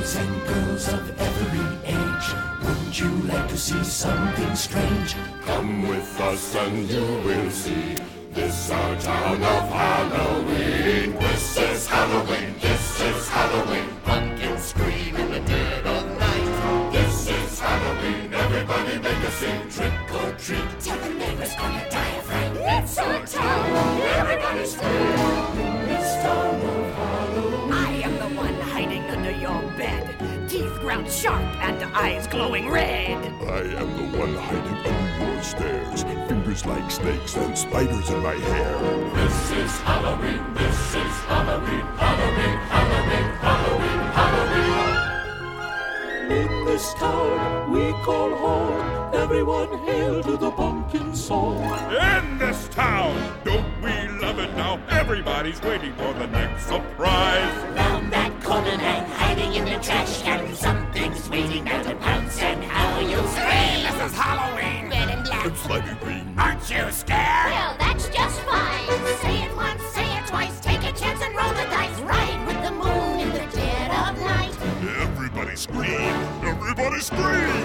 boys and girls of every age, wouldn't you like to see something strange? Come with us and you will see. This our town of Halloween. This is Halloween. This is Halloween. Pumpkins scream in the dead of night. This is Halloween. Everybody make a scene. Trick or treat. Tell the neighbors on your diaphragm. It's our town. Everybody scream. This town of Halloween. I am the one hiding under your bed, teeth ground sharp and eyes glowing red. I am the one hiding under your stairs, fingers like snakes and spiders in my hair. This is Halloween. This is Halloween. Halloween. Halloween. Halloween. Halloween. In this town we call home, everyone hail to the pumpkin song. In this town, don't we love it now? Everybody's waiting for the next surprise. Round that corner and hiding in the trash can, something's waiting there to pounce and how you'll scream. This is Halloween. Red and black. And slimy green. Aren't you scared? Well, that's just fine. Say it once, say it twice, take a chance and roll the dice. Ride with the moon in the dead of night. Everybody scream. Everybody scream.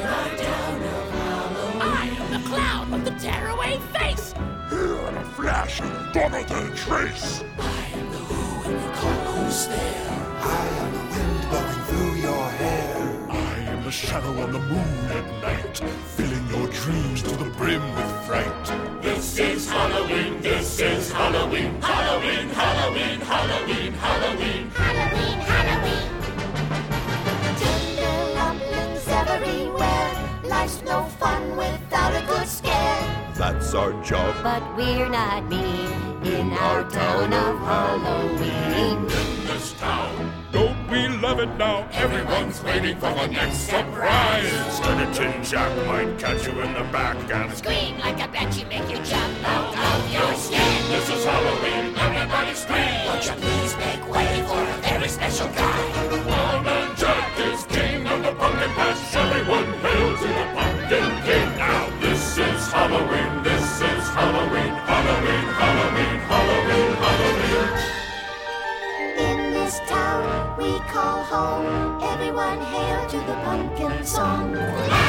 I am the clown with the tearaway face. Here in a flash and gone than a trace. I am the who and you call who's there. I am the wind blowing through your hair. I am the shadow on the moon at night, filling your dreams to the brim with fright. This is Halloween, this is Halloween. Halloween, Halloween, Halloween, Halloween. Halloween, Halloween. Tender lumplings everywhere. Life's no fun without a good scare. That's our job. But we're not mean in our town of Halloween. In this town, Don't we love it now? everyone's waiting for the next surprise. Skeleton Jack might catch you in the back and Scream like a banshee, make you jump out of your skin. this is Halloween. Everybody scream. Won't you please make way for a very special guy? Wild Man Jack is king of the pumpkin patch. Everyone hail to the pumpkin king. Now this is Halloween. This is Halloween. Halloween, Halloween, Halloween, Halloween. In this town we call home, everyone hail to the pumpkin song.